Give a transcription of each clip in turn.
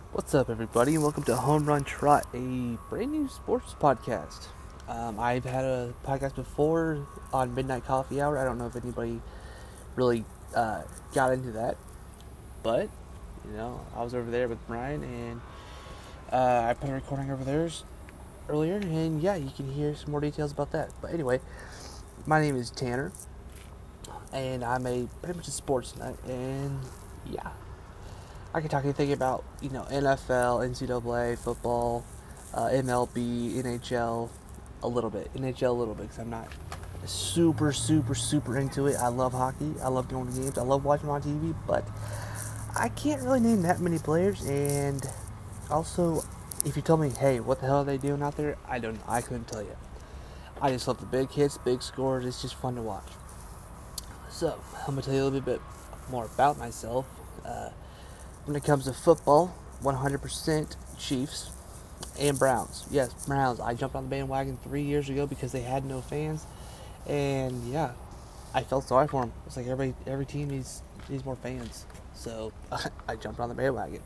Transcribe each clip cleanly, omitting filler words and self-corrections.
What's up, everybody, and welcome to Home Run Trot, a brand new sports podcast. I've had a podcast before on Midnight Coffee Hour. I don't know if anybody really got into that, but I was over there with Brian, and I put a recording over theirs earlier, and yeah, you can hear some more details about that. But anyway, my name is Tanner, and I'm pretty much a sports nut, and yeah. I can talk anything about, NFL, NCAA, football, MLB, NHL, a little bit. NHL a little bit because I'm not super, super, super into it. I love hockey. I love going to games. I love watching them on TV, but I can't really name that many players. And also, if you told me, hey, what the hell are they doing out there? I don't know. I couldn't tell you. I just love the big hits, big scores. It's just fun to watch. So, I'm going to tell you a little bit more about myself. When it comes to football, 100% Chiefs and Browns. Yes, Browns. I jumped on the bandwagon 3 years ago because they had no fans, and yeah, I felt sorry for them. It's like every team needs more fans, so I jumped on the bandwagon.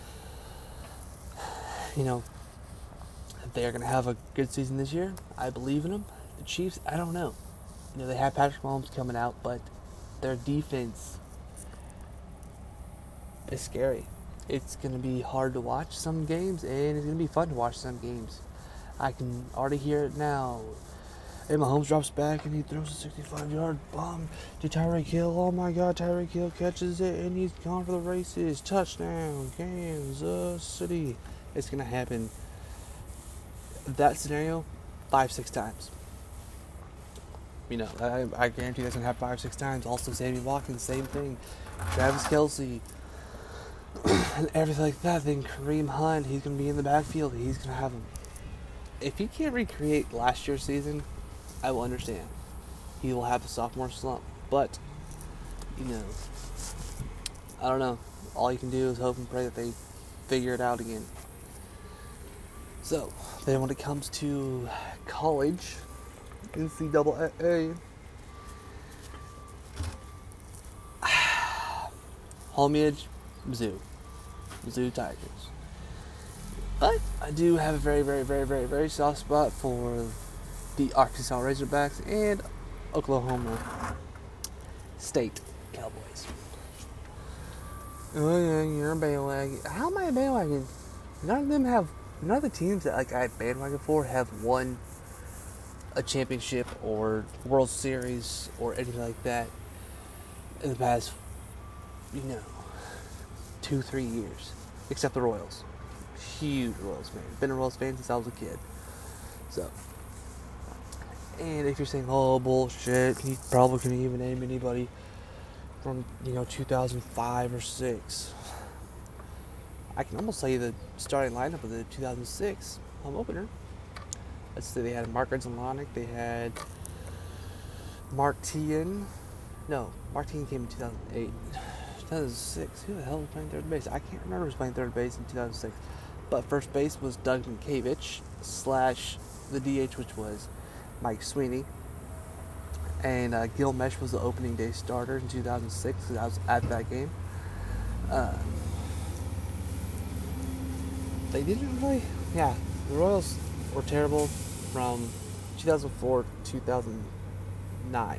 They're gonna have a good season this year. I believe in them. The Chiefs, I don't know. They have Patrick Mahomes coming out, but their defense is scary. It's going to be hard to watch some games, and it's going to be fun to watch some games. I can already hear it now. And Mahomes drops back, and he throws a 65-yard bomb to Tyreek Hill. Oh my God, Tyreek Hill catches it, and he's gone for the races. Touchdown, Kansas City. It's going to happen. That scenario, 5-6 times. I guarantee that's going to happen 5-6 times. Also, Sammy Watkins, same thing. Travis Kelce. And everything like that. Then Kareem Hunt, he's going to be in the backfield. He's going to have him. If he can't recreate last year's season, I will understand. He will have a sophomore slump. But, I don't know. All you can do is hope and pray that they figure it out again. So, then when it comes to college, NCAA, homage, Mizzou Tigers. But I do have a very, very, very, very, very soft spot for the Arkansas Razorbacks and Oklahoma State Cowboys. Oh yeah, you're a bandwagon. How am I a bandwagon? None of the teams that I bandwagon for have won a championship or World Series or anything like that in the past, 2-3 years, except the Royals. Huge Royals fan. Been a Royals fan since I was a kid. So, and if you're saying, oh bullshit, he probably couldn't even name anybody from 2005 or 6. I can almost tell you the starting lineup of the 2006 home opener. Let's see, they had Mark Renzolanic, they had Martin. No, Martin came in 2008. 2006, who the hell was playing third base? I can't remember who was playing third base in 2006. But first base was Doug Mientkiewicz / the DH, which was Mike Sweeney. And Gil Mesh was the opening day starter in 2006, because I was at that game. They didn't really... Yeah, the Royals were terrible from 2004 to 2009.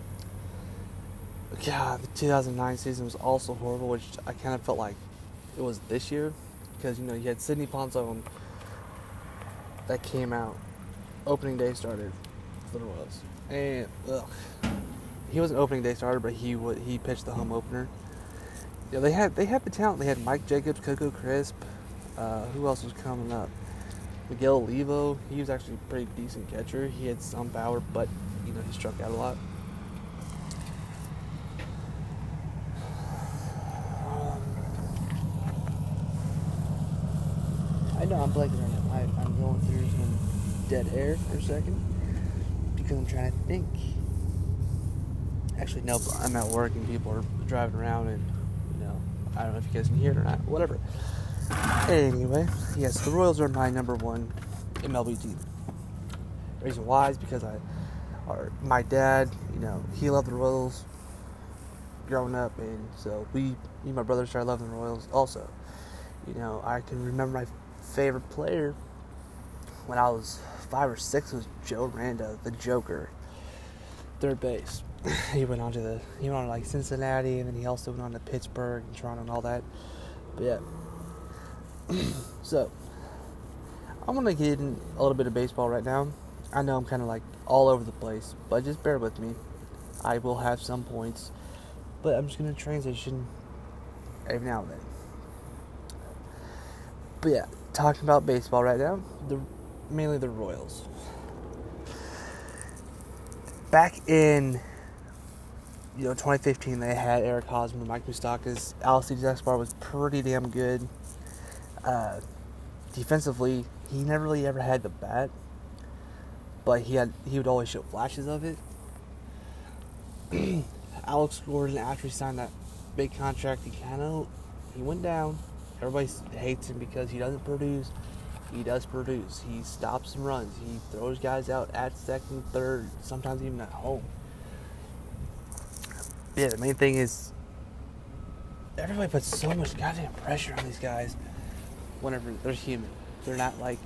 God, the 2009 season was also horrible, which I kind of felt like it was this year. Because, you had Sidney Ponzone that came out. Opening day started for the Royals. And, he was an opening day starter, but he pitched the home opener. Yeah, they had the talent. They had Mike Jacobs, Coco Crisp. Who else was coming up? Miguel Olivo. He was actually a pretty decent catcher. He had some power, but, he struck out a lot. I know I'm blanking right now. I'm going through some dead air for a second because I'm trying to think. Actually, no, I'm at work and people are driving around and, I don't know if you guys can hear it or not. Whatever. Anyway, yes, the Royals are my number one MLB team. The reason why is because my dad, he loved the Royals growing up, and so me and my brother started loving the Royals also. I can remember my favorite player when I was 5 or 6 was Joe Randa, the Joker, third base. He went on to like Cincinnati, and then he also went on to Pittsburgh and Toronto and all that. But yeah. So I'm gonna get in a little bit of baseball right now. I know I'm kind of like all over the place, but just bear with me. I will have some points, but I'm just gonna transition every now and then. But yeah, talking about baseball right now, mainly the Royals. Back in 2015, they had Eric Hosmer, Mike Moustakas. Alcides Escobar was pretty damn good. Defensively, he never really ever had the bat, but he would always show flashes of it. Alex Gordon, after he signed that big contract, he went down. Everybody hates him because he doesn't produce. He does produce. He stops and runs. He throws guys out at second, third, sometimes even at home. Yeah, the main thing is everybody puts so much goddamn pressure on these guys whenever they're human. They're not like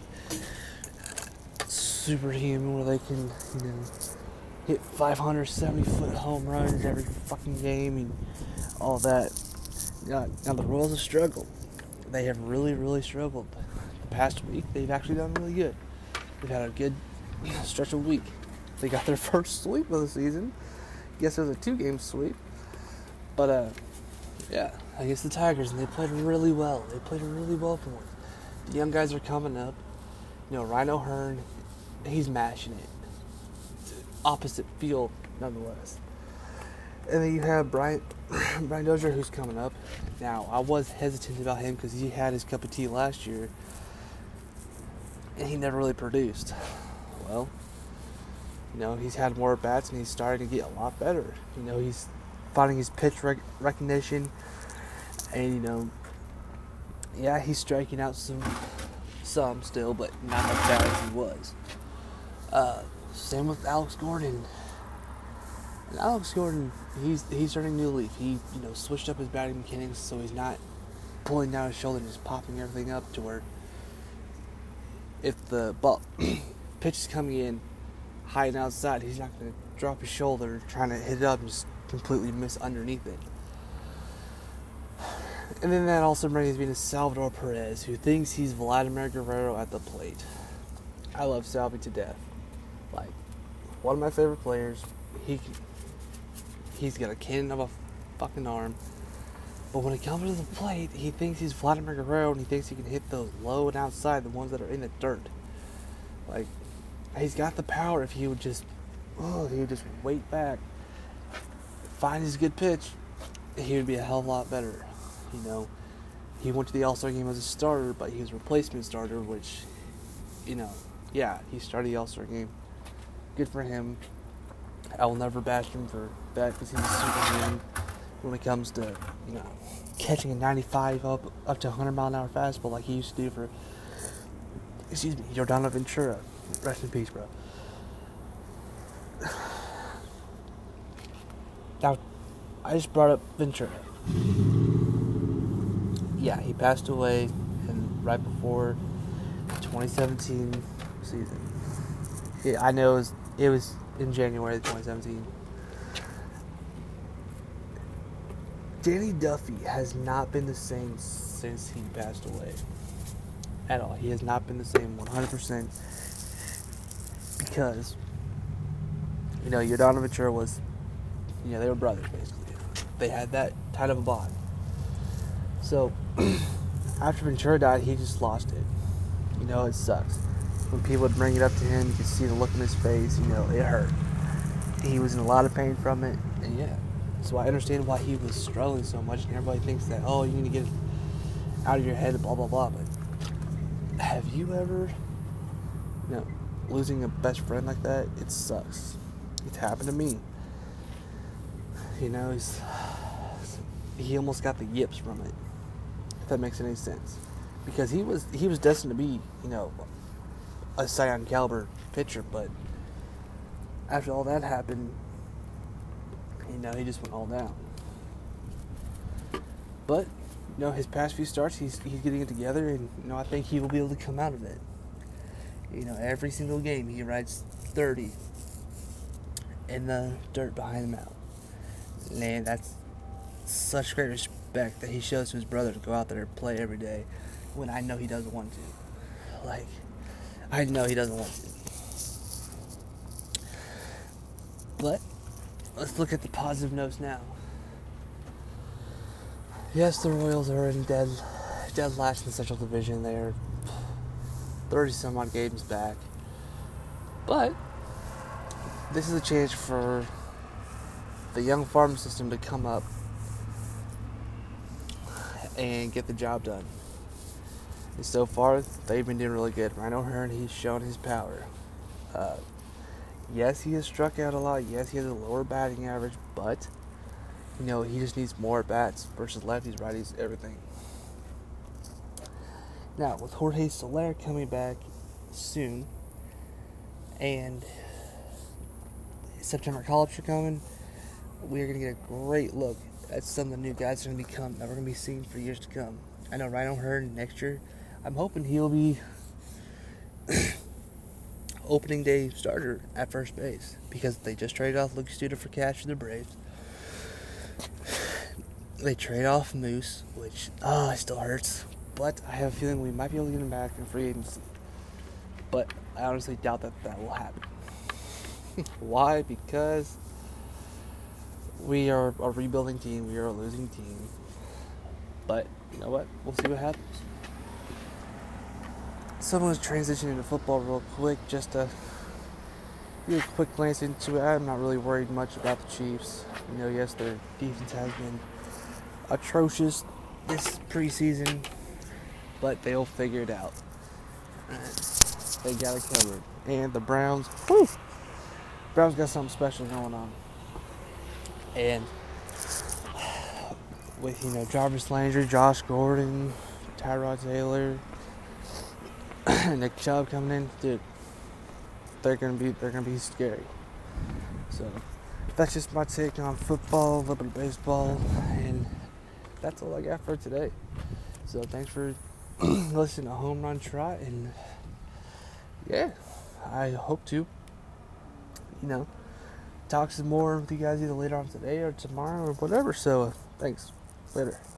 superhuman where they can, hit 570-foot home runs every fucking game and all that. Now the Royals have struggled. They have really, really struggled. The past week, they've actually done really good. They've had a good stretch of week. They got their first sweep of the season. Guess it was a 2-game sweep. But, yeah, against the Tigers, and they played really well. They played really well for once. The young guys are coming up. Ryan O'Hearn, he's mashing it. Opposite field, nonetheless. And then you have Brian Dozier, who's coming up. Now, I was hesitant about him because he had his cup of tea last year, and he never really produced. Well, he's had more bats, and he's starting to get a lot better. He's finding his pitch recognition, and, yeah, he's striking out some still, but not as bad as he was. Same with Alex Gordon. And Alex Gordon, he's turning a new leaf. He, switched up his batting mechanics so he's not pulling down his shoulder and just popping everything up to where if the ball pitch is coming in high and outside, he's not going to drop his shoulder trying to hit it up and just completely miss underneath it. And then that also brings me to Salvador Perez, who thinks he's Vladimir Guerrero at the plate. I love Salvi to death. Like, one of my favorite players. He's got a cannon of a fucking arm. But when it comes to the plate, he thinks he's Vladimir Guerrero, and he thinks he can hit those low and outside, the ones that are in the dirt. Like, he's got the power if he would just wait back, find his good pitch, he would be a hell of a lot better. He went to the All-Star game as a starter, but he was a replacement starter, which, yeah, he started the All-Star game. Good for him. I will never bash him for that because he's a superhuman when it comes to, catching a 95 up to 100 mile an hour fastball like he used to do for, Yordano Ventura. Rest in peace, bro. Now, I just brought up Ventura. Yeah, he passed away right before the 2017 season. Yeah, I know it was in January of 2017. Danny Duffy has not been the same since he passed away. At all. He has not been the same 100%. Because, Yordano Ventura was, they were brothers, basically. They had that tight of a bond. So, after Ventura died, he just lost it. It sucks. When people would bring it up to him, you could see the look on his face, it hurt. He was in a lot of pain from it, and yeah. So I understand why he was struggling so much, and everybody thinks that, you need to get it out of your head, blah, blah, blah. But have you ever, losing a best friend like that? It sucks. It's happened to me. He almost got the yips from it, if that makes any sense. Because he was destined to be, a Cy Young caliber pitcher, but after all that happened, he just went all down. But his past few starts, he's getting it together, and I think he will be able to come out of it. Every single game he rides 30 in the dirt behind the mound. Man, that's such great respect that he shows to his brother to go out there and play every day when I know he doesn't want to. I know he doesn't want to. But let's look at the positive notes now. Yes, the Royals are in dead last in the Central Division. They're 30 some odd games back. But this is a chance for the young farm system to come up and get the job done. And so far, they've been doing really good. Ryan O'Hearn, he's shown his power. Yes, he has struck out a lot. Yes, he has a lower batting average, but he just needs more bats versus lefties, righties, everything. Now, with Jorge Soler coming back soon, and September call-ups are coming, we are going to get a great look at some of the new guys that are going to be seeing for years to come. I know Ryan O'Hearn next year, I'm hoping he'll be opening day starter at first base, because they just traded off Luke Studer for cash for the Braves. They trade off Moose, which it still hurts, but I have a feeling we might be able to get him back in free agency. But I honestly doubt that will happen. Why? Because we are a rebuilding team. We are a losing team. But you know what? We'll see what happens. Someone's transitioning to football real quick, just to do a quick glance into it. I'm not really worried much about the Chiefs. Yes, their defense has been atrocious this preseason, but they'll figure it out. They got it covered. And the Browns, Browns got something special going on. And with Jarvis Landry, Josh Gordon, Tyrod Taylor, Nick Chubb coming in, dude, they're gonna be scary. So that's just my take on football, a little bit of baseball, and that's all I got for today. So thanks for listening to Home Run Trot, and yeah, I hope to talk some more with you guys either later on today or tomorrow or whatever. So thanks. Later.